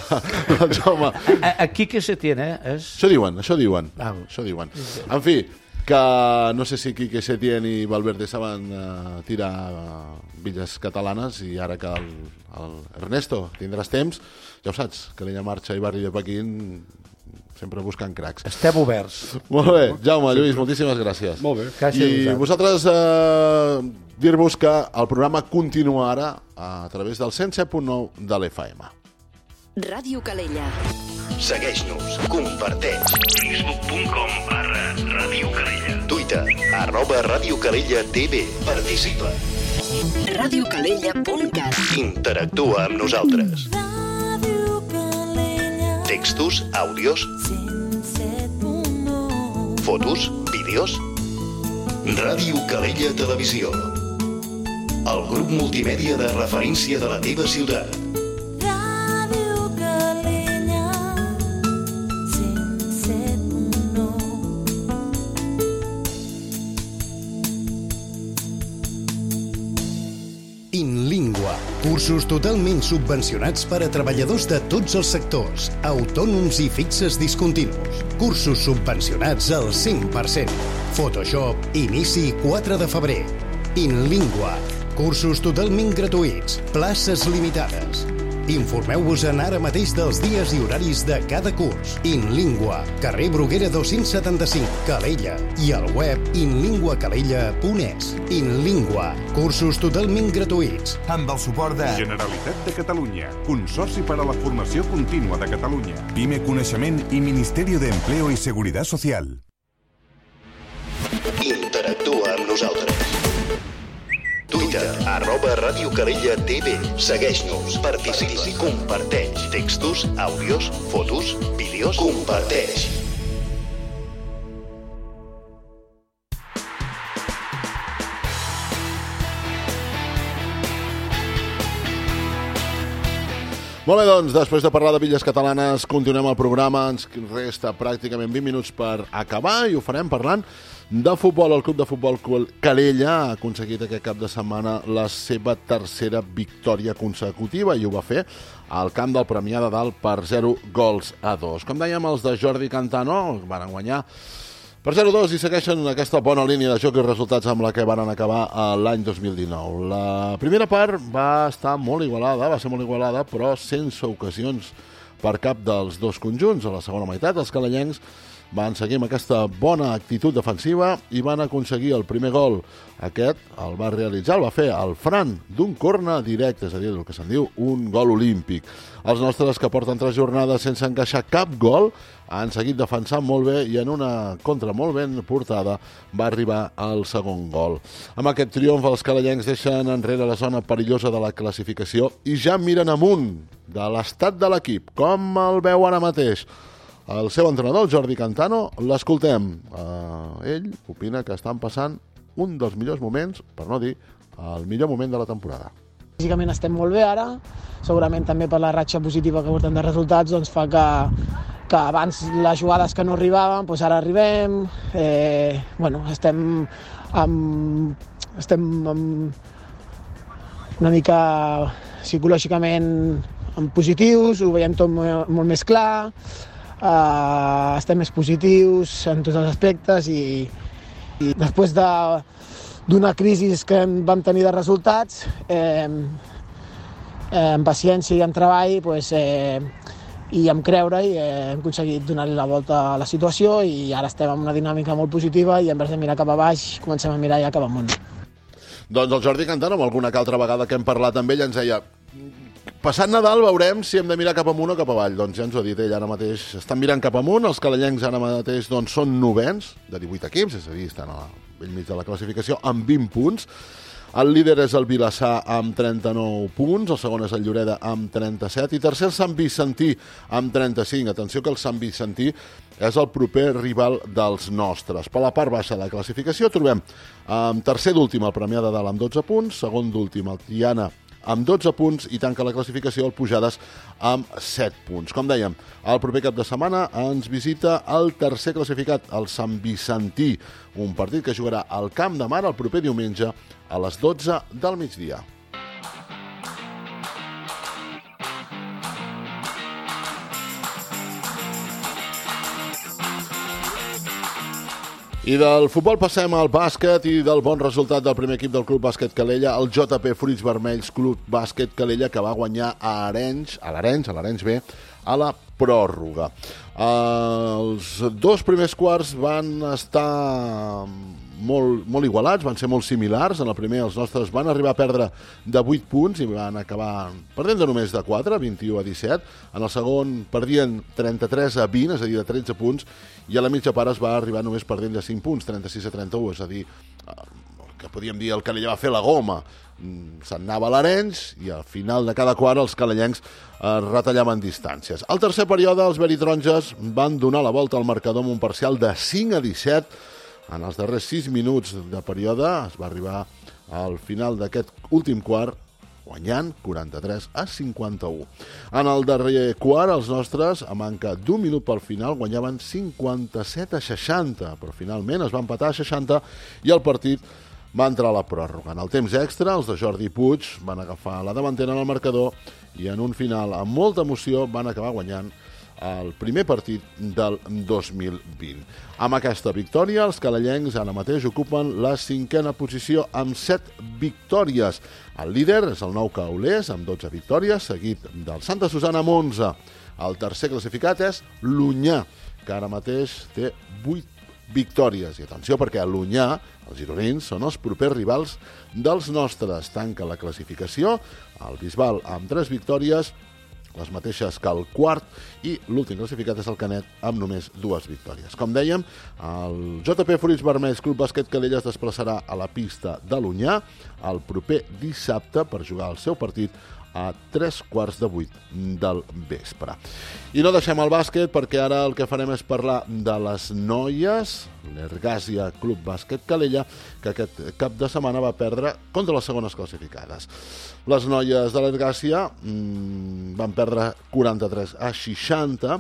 Aquí que se tiene, Això diuen. En fi, que no sé si Quique Setién i Valverde saben tirar billes catalanes, i ara que el Ernesto tindràs temps, ja ho saps, que l'Ella Marxa i Barri de Pequín sempre buscant cracs. Estem oberts. Molt bé, Jaume, Lluís, moltíssimes gràcies. Molt bé. I vosaltres dir-vos que el programa continua ara a través del 107.9 de l'FM. Ràdio Calella. Segueix-nos, comparteix. Facebook.com/Ràdio Calella. Twitter, @Ràdio Calella TV. Participa. RadioCalella.cat. Interactua amb nosaltres. Ràdio Calella. Textos, àudios, 107.9. fotos, vídeos. Ràdio Calella Televisió. El grup multimèdia de referència de la teva ciutat. Ràdio Calella. 107.9. InLingua. Cursos totalment subvencionats per a treballadors de tots els sectors, autònoms i fixes discontinus. Cursos subvencionats al 100%. Photoshop, inici 4 de febrer. InLingua. Cursos totalment gratuïts, places limitades. Informeu-vos-en ara mateix dels dies i horaris de cada curs. InLingua, carrer Bruguera 275, Calella, i al web inlinguacalella.es. InLingua, cursos totalment gratuïts. Amb el suport de Generalitat de Catalunya, Consorci per a la Formació Contínua de Catalunya, PIME Coneixement i Ministerio de Empleo y Seguridad Social. Interactua amb nosaltres. Twitter, @Ràdio Calella TV. Segueix-nos, participa, comparteix. Textos, àudios, fotos, vídeos. Comparteix. Molt bé, doncs, després de parlar de billes catalanes, continuem el programa. Ens resta pràcticament 20 minuts per acabar i ho farem parlant de futbol. El Club de Futbol Calella ha aconseguit aquest cap de setmana la seva tercera victòria consecutiva i ho va fer al camp del Premià de Dalt per 0-2. Com dèiem, els de Jordi Cantano van guanyar per 0-2 i segueixen aquesta bona línia de joc i resultats amb la que van acabar l'any 2019. La primera part va ser molt igualada, però sense ocasions per cap dels dos conjunts. A la segona meitat, els calellencs van seguir amb aquesta bona actitud defensiva i van aconseguir el primer gol. Aquest el va realitzar, el va fer el Fran d'un corna directe, és a dir, el que se'n diu un gol olímpic. Els nostres, que porten 3 jornades sense encaixar cap gol, han seguit defensant molt bé i en una contra molt ben portada va arribar el segon gol. Amb aquest triomf, els calellencs deixen enrere la zona perillosa de la classificació i ja miren amunt de l'estat de l'equip. Com el veu ara mateix el seu entrenador, el Jordi Cantano? L'escoltem. Ell opina que estan passant un dels millors moments, per no dir el millor moment de la temporada. Físicament estem molt bé ara, segurament també per la ratxa positiva que portem de resultats doncs fa que abans les jugades que no arribaven, doncs ara arribem, estem una mica psicològicament positius, ho veiem tot molt més clar, estem més positius en tots els aspectes i després d'una crisi que vam tenir de resultats, amb paciència i amb treball i amb creure-hi hem aconseguit donar-li la volta a la situació i ara estem en una dinàmica molt positiva i en vez de mirar cap a baix comencem a mirar ja cap amunt. Doncs el Jordi Cantano, amb alguna que altra vegada que hem parlat amb ell, ens deia: passat Nadal veurem si hem de mirar cap amunt o cap avall. Doncs ja ens ho ha dit ell, ara mateix estan mirant cap amunt. Els calellencs ara mateix són novens de 18 equips, és a dir, estan al bell mig de la classificació amb 20 punts. El líder és el Vilassar amb 39 punts, el segon és el Lloreda amb 37 i tercer el Sant Vicentí amb 35. Atenció que el Sant Vicentí és el proper rival dels nostres. Per la part baixa de la classificació trobem tercer d'últim el Premià de Dalt amb 12 punts, segon d'últim el Tiana amb 12 punts i tanca la classificació el Pujades amb 7 punts. Com dèiem, el proper cap de setmana ens visita el tercer classificat, el Sant Vicentí, un partit que jugarà al Camp de Mar el proper diumenge a les 12 del migdia. I del futbol passem al bàsquet i del bon resultat del primer equip del Club Bàsquet Calella, el JP Fruits Vermells Club Bàsquet Calella, que va guanyar a l'Arenys B, a la pròrroga. Els dos primers quarts van estar molt igualats, van ser molt similars. En el primer els nostres van arribar a perdre de 8 punts i van acabar perdent de només de 4, 21-17. En el segon perdien 33-20, és a dir, de 13 punts, i a la mitja part es va arribar només perdent de 5 punts, 36-31, és a dir, que podíem dir el Calella va fer la goma. Se'n anava a l'Arenys i al final de cada quart els calellencs retallaven distàncies. Al tercer període els veritaronges van donar la volta al marcador amb un parcial de 5-17. En els darrers 6 minuts de període es va arribar al final d'aquest últim quart guanyant 43-51. En el darrer quart, els nostres, a manca d'un minut pel final, guanyaven 57-60, però finalment es va empatar a 60 i el partit va entrar a la pròrroga. En el temps extra, els de Jordi Puig van agafar la davantera en el marcador i en un final amb molta emoció van acabar guanyant el primer partit del 2020. Amb aquesta victòria, els calellencs ara mateix ocupen la 5a posició amb 7 victòries. El líder és el Nou Caolers, amb 12 victòries, seguit del Santa Susana amb 11. El tercer classificat és l'Unyà, que ara mateix té 8 victòries. I atenció, perquè l'Unyà, els gironins, són els propers rivals dels nostres. Tanca la classificació, el Bisbal amb 3 victòries, les mateixes que el quart, i l'últim classificat és el Canet amb només 2 victòries. Com dèiem, el JP Fruits Vermells Club Bàsquet Calella es desplaçarà a la pista de l'Unyà el proper dissabte per jugar el seu partit a 7:45 del vespre. I no deixem el bàsquet perquè ara el que farem és parlar de les noies, l'Ergàsia Club Bàsquet Calella, que aquest cap de setmana va perdre contra les segones classificades. Les noies de l'Ergàsia van perdre 43-60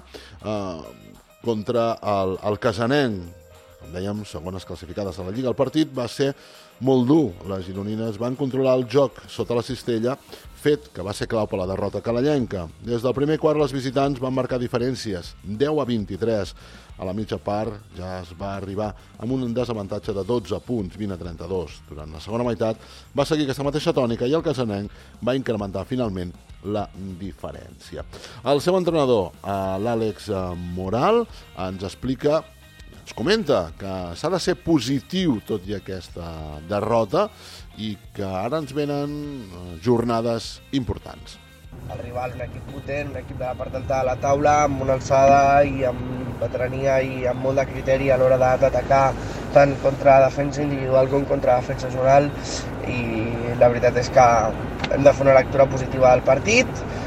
contra el Casanenc, com dèiem, segones classificades a la Lliga. El partit va ser molt dur. Les gironines van controlar el joc sota la cistella, fet que va ser clau per la derrota calellenca. Des del primer quart les visitants van marcar diferències, 10-23. A la mitja part ja es va arribar amb un desavantatge de 12 punts, 20-32. Durant la segona meitat va seguir aquesta mateixa tònica i el Casanenc va incrementar finalment la diferència. El seu entrenador, l'Àlex Moral, ens explica, ens comenta que s'ha de ser positiu tot i aquesta derrota i que ara ens venen jornades importants. El rival, un equip potent, un equip de la part alta de la taula, amb una alçada i amb veterania i amb molt de criteri a l'hora d'atacar tant contra defensa individual com contra defensa zonal, i la veritat és que hem de fer una lectura positiva del partit,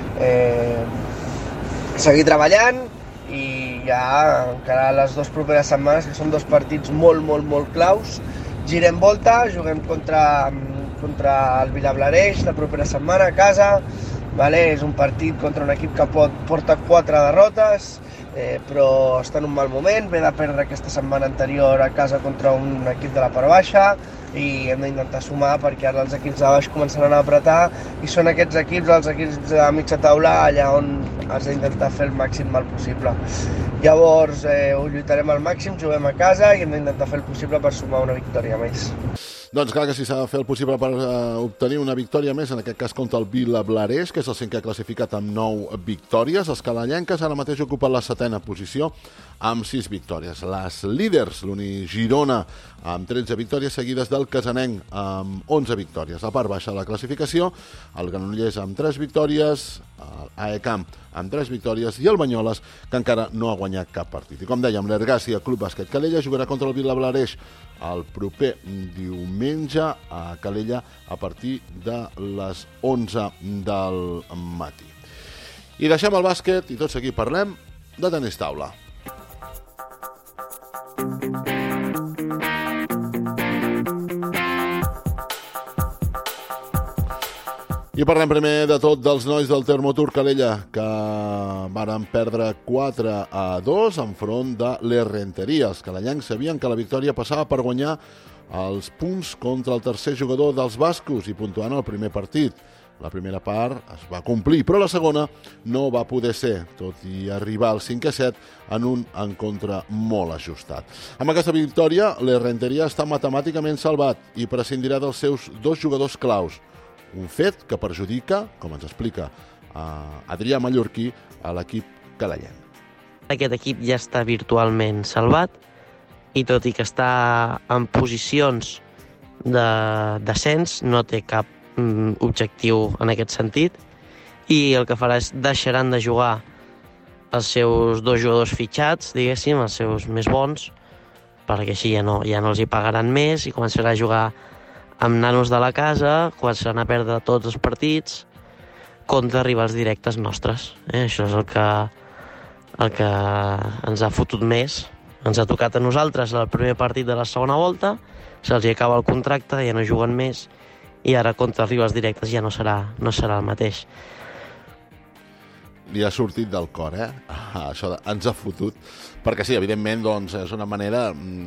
seguir treballant i ja encara les 2 properes setmanes, que són 2 partits molt claus, girem volta, juguem contra el Vilablareix la propera setmana a casa. És un partit contra un equip que porta 4 derrotes, però està en un mal moment, ve de perdre aquesta setmana anterior a casa contra un equip de la part baixa i hem d'intentar sumar perquè ara els equips de baix començaran a apretar i són aquests equips, els equips de mitja taula, allà on has d'intentar fer el màxim mal possible. Llavors ho lluitarem al màxim, juguem a casa i hem d'intentar fer el possible per sumar una victòria més. Doncs clar que sí, s'ha de fer el possible per obtenir una victòria més, en aquest cas contra el Vilablareix, que és el 5è classificat amb 9 victòries. Els calellenques ara mateix ocupen la 7a posició amb 6 victòries. Les líders, l'Uni Girona, amb 13 victòries, seguides del Casanenc amb 11 victòries. A part baixa de la classificació, el Granollers amb 3 victòries, l'AECAM amb 3 victòries i el Banyoles, que encara no ha guanyat cap partit. I com dèiem, l'Ergàcia Club Bàsquet Calella jugarà contra el Vilablareix el proper diumenge a Calella a partir de les 11 del matí. I deixem el bàsquet i tot seguit parlem de tenis taula. I parlem primer de tot dels nois del Termotur Calella, que varen perdre 4-2 enfront de les Renteries. Els calellencs sabien que la victòria passava per guanyar els punts contra el tercer jugador dels bascos i puntuant el primer partit. La primera part es va complir, però la segona no va poder ser, tot i arribar al 5-7 en un encontre molt ajustat. Amb aquesta victòria, les Renteries està matemàticament salvat i prescindirà dels seus 2 jugadors claus. Un fet que perjudica, com ens explica Adrià Mallorquí, a l'equip calellenc. Aquest equip ja està virtualment salvat i tot i que està en posicions de descens, no té cap objectiu en aquest sentit i el que farà és deixaran de jugar els seus 2 jugadors fitxats, diguéssim, els seus més bons, perquè així ja no els hi pagaran més i començarà a jugar amb nanos de la casa, començaran a perdre tots els partits contra rivals directes nostres. Això és el que ens ha fotut més. Ens ha tocat a nosaltres el primer partit de la segona volta, se'ls acaba el contracte, ja no juguen més, i ara contra rivals directes ja no serà el mateix. Li ha sortit del cor, Això ens ha fotut, perquè sí, evidentment, doncs, és una manera...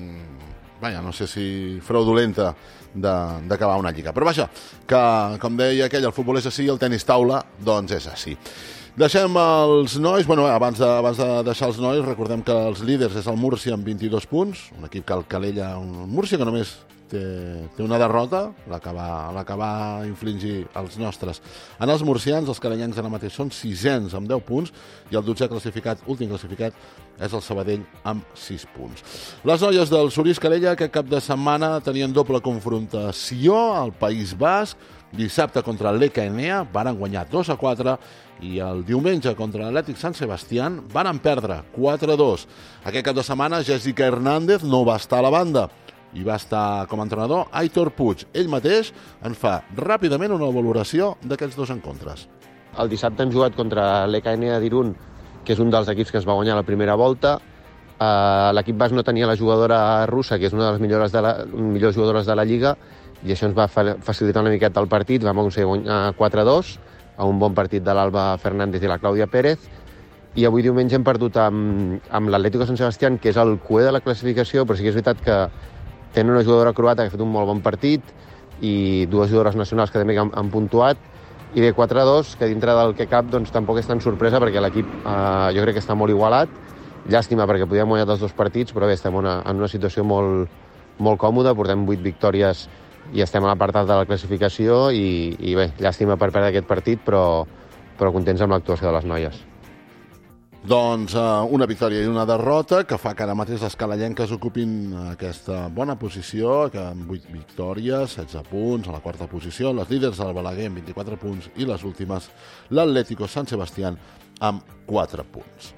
no sé si fraudulenta d'acabar una lliga. Però vaja, que com deia aquell, el futbol és així i el tenis taula, doncs és així. Deixem els nois, abans de deixar els nois, recordem que els líders és el Múrcia amb 22 punts, un equip que el Calella, un Múrcia que només té una derrota, la que va infligir els nostres. En els murcians, els calellencs ara mateix són 6ens amb 10 punts i el 12è classificat, últim classificat, és el Sabadell amb 6 punts. Les noies del Sorís Calella aquest cap de setmana tenien doble confrontació al País Basc. Dissabte contra l'ECA Enea varen guanyar 2-4 i el diumenge contra l'Atlètic Sant Sebastián varen perdre 4-2. Aquest cap de setmana Jessica Hernández no va estar a la banda i va estar com a entrenador Aitor Puig. Ell mateix en fa ràpidament una valoració d'aquests 2 encontres. El dissabte hem jugat contra l'EKN d'Irun, que és un dels equips que es va guanyar la primera volta. L'equip basc no tenia la jugadora russa, que és una de les millors jugadores de la Lliga, i això ens va facilitar una miqueta el partit. Vam aconseguir guanyar 4-2 a un bon partit de l'Alba Fernández i la Clàudia Pérez. I avui diumenge hem perdut amb l'Atlético Sant Sebastián, que és el cué de la classificació, però sí que és veritat que tenen una jugadora croata que ha fet un molt bon partit i 2 jugadores nacionals que també han puntuat. I bé, 4-2, que dintre del que cap doncs, tampoc és tan sorpresa perquè l'equip jo crec que està molt igualat. Llàstima perquè podíem guanyar els 2 partits, però bé, estem en una situació molt, molt còmoda, portem 8 victòries i estem a la part alta de la classificació i bé, llàstima per perdre aquest partit, però contents amb l'actuació de les noies. Doncs una victòria i una derrota que fa que ara mateix les calellenques ocupin aquesta bona posició, que amb 8 victòries, 16 punts, a la 4a posició, les líders del Balaguer amb 24 punts i les últimes l'Atlético Sant Sebastián amb 4 punts.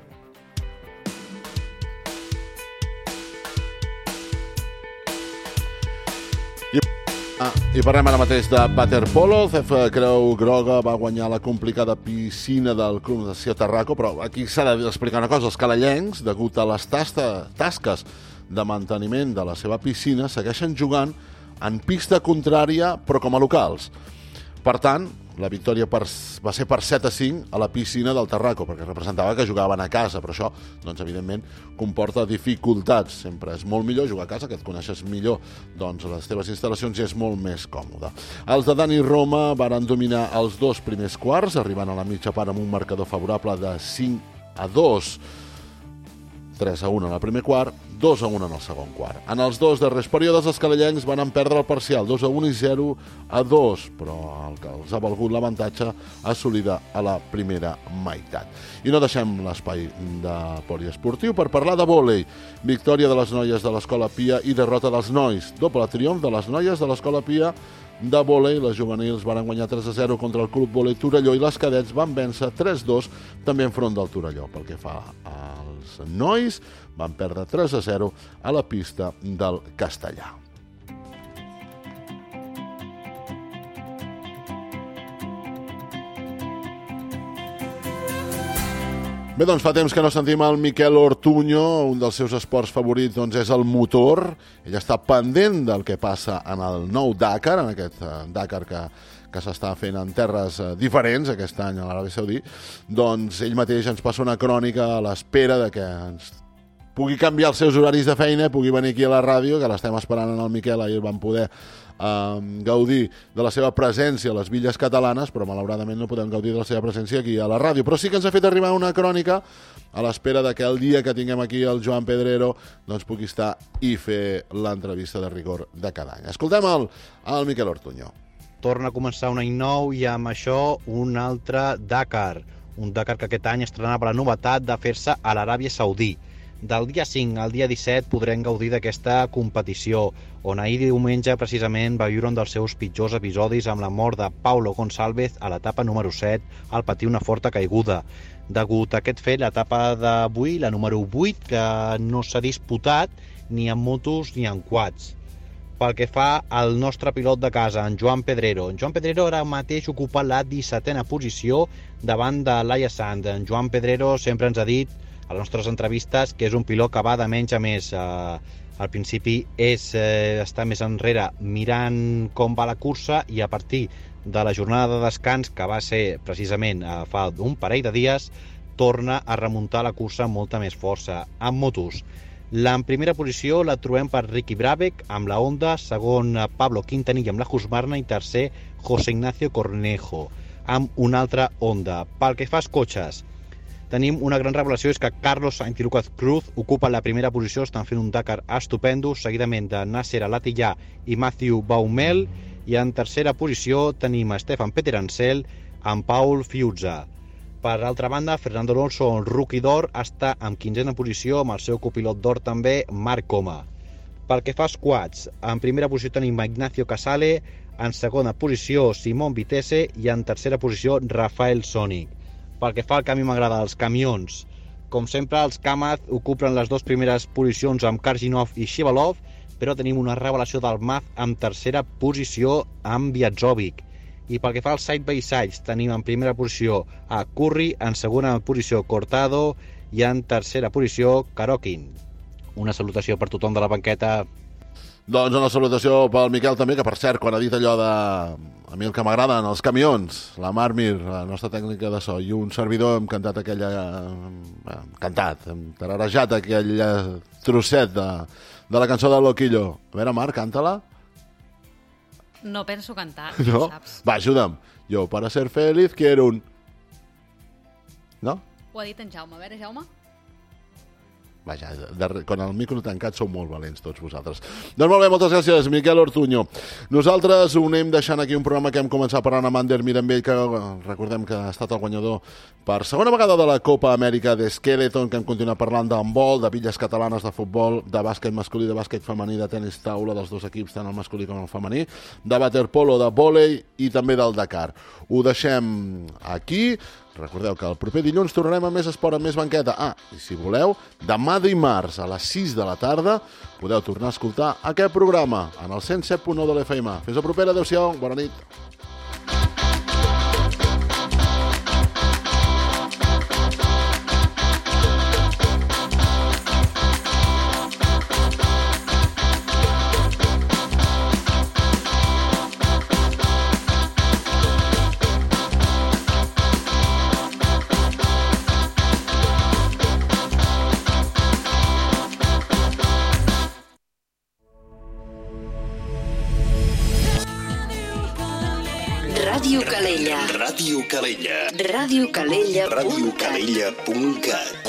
I parlem ara mateix de waterpolo. El CF Creu Groga va guanyar la complicada piscina del Club Natació Tarraco, però aquí s'ha d'explicar una cosa. Els calellencs, degut a les tasques de manteniment de la seva piscina, segueixen jugant en pista contrària, però com a locals. Per tant, la victòria va ser per 7-5 a la piscina del Tarraco, perquè representava que jugaven a casa, però això, doncs, evidentment, comporta dificultats. Sempre és molt millor jugar a casa, que et coneixes millor les teves instal·lacions i és molt més còmode. Els de Dani Roma varen dominar els 2 primers quarts, arribant a la mitja part amb un marcador favorable de 5-2. 3-1 en el primer quart, 2-1 en el segon quart. En els 2 darrers períodes, els calellencs van perdre el parcial, 2-1 i 0-2, però el que els ha valgut l'avantatge assolida a la primera meitat. I no deixem l'espai de poliesportiu per parlar de vòlei. Victòria de les noies de l'Escola Pia i derrota dels nois. Doble triomf de les noies de l'Escola Pia de vòlei. Les juvenils van guanyar 3-0 contra el Club Vòlei Torelló i les cadets van vèncer 3-2 també enfront del Torelló. Pel que fa als nois, van perdre 3-0 a la pista del Castellà. Bé, doncs fa temps que no sentim el Miquel Ortuño, un dels seus esports favorits doncs, és el motor. Ell està pendent del que passa en el nou Dakar, en aquest Dakar que s'està fent en terres diferents aquest any a l'Aràbia Saudí. Doncs ell mateix ens passa una crònica a l'espera de que ens pugui canviar els seus horaris de feina, pugui venir aquí a la ràdio, que l'estem esperant en el Miquel, ahir vam poder gaudir de la seva presència a les Villes Catalanes, però malauradament no podem gaudir de la seva presència aquí a la ràdio. Però sí que ens ha fet arribar una crònica a l'espera de que el dia que tinguem aquí el Joan Pedrero doncs pugui estar i fer l'entrevista de rigor de cada any. Escoltem el Miquel Ortuño. Torna a començar un any nou i amb això un altre Dakar. Un Dakar que aquest any estrenava la novetat de fer-se a l'Aràbia Saudí. Del dia 5 al dia 17 podrem gaudir d'aquesta competició, on ahir diumenge precisament va viure un dels seus pitjors episodis amb la mort de Paulo Gonçalves a l'etapa número 7 al patir una forta caiguda. Degut a aquest fet, l'etapa d'avui, la número 8, que no s'ha disputat ni en motos ni en quads. Pel que fa al nostre pilot de casa, en Joan Pedrero. En Joan Pedrero ara mateix ocupa la 17a posició davant de Laia Sand. En Joan Pedrero sempre ens ha dit a les nostres entrevistes que és un pilot que va de menys a més. Al principi és estar més enrere mirant com va la cursa i a partir de la jornada de descans, que va ser precisament fa un parell de dies, torna a remuntar la cursa amb molta més força. En motos, en primera posició la trobem per Ricky Brabec amb la Honda, segon Pablo Quintanilla amb la Husqvarna i tercer José Ignacio Cornejo amb una altra Honda. Pel que fa als cotxes, tenim una gran revelació, és que Carlos Sainz i Lucas Cruz ocupen la primera posició, estan fent un Dakar estupendo, seguidament de Nasser Al-Attiyah i Matthew Baumel, i en tercera posició tenim a Stefan Peter Ansel amb Paul Fiuzza. Per altra banda, Fernando Alonso, el rookie d'or, està en 15a posició amb el seu copilot d'or també, Marc Coma. Pel que fa als quads, en primera posició tenim Ignacio Casale, en segona posició Simón Vitesse i en tercera posició Rafael Sonic. Pel que fa al que a mi m'agrada, els camions. Com sempre, els Kamaz ocupen les dues primeres posicions amb Karginov i Shivalov, però tenim una revelació del Maz amb tercera posició amb Viatzovic. I pel que fa als side-by-sides, tenim en primera posició a Curry, en segona posició Cortado i en tercera posició Karokin. Una salutació per tothom de la banqueta. Doncs una salutació pel Miquel també, que per cert, quan ha dit allò de a mi el que m'agraden, els camions, la Marmir, la nostra tècnica de so, i un servidor hem cantat hem tararejat aquell trosset de la cançó del Loquillo. A veure, Marc, canta-la. No penso cantar, no? saps? Va, ajuda'm. Yo para ser feliz quiero un... No? Ho ha dit en Jaume. A veure, Jaume. Vaja, quan el micro tancat sou molt valents tots vosaltres. Doncs molt bé, moltes gràcies, Miquel Ortuño. Nosaltres ho anem deixant aquí un programa que hem començat parlant amb Ander Mirambell, que recordem que ha estat el guanyador per segona vegada de la Copa Amèrica d'Skeleton, que hem continuat parlant d'handbol, de Villes Catalanes de futbol, de bàsquet masculí, de bàsquet femení, de tenis taula, dels dos equips, tant el masculí com el femení, de waterpolo, de vòlei i també del Dakar. Ho deixem aquí. Recordeu que el proper dilluns tornarem a més esport, amb més banqueta. I si voleu, demà dimarts a les 6 de la tarda podeu tornar a escoltar aquest programa en el 107.9 de l'FM. Fins la propera, adeu-siau, bona nit. Ràdio Calella. Ràdio Calella. radiocalella.cat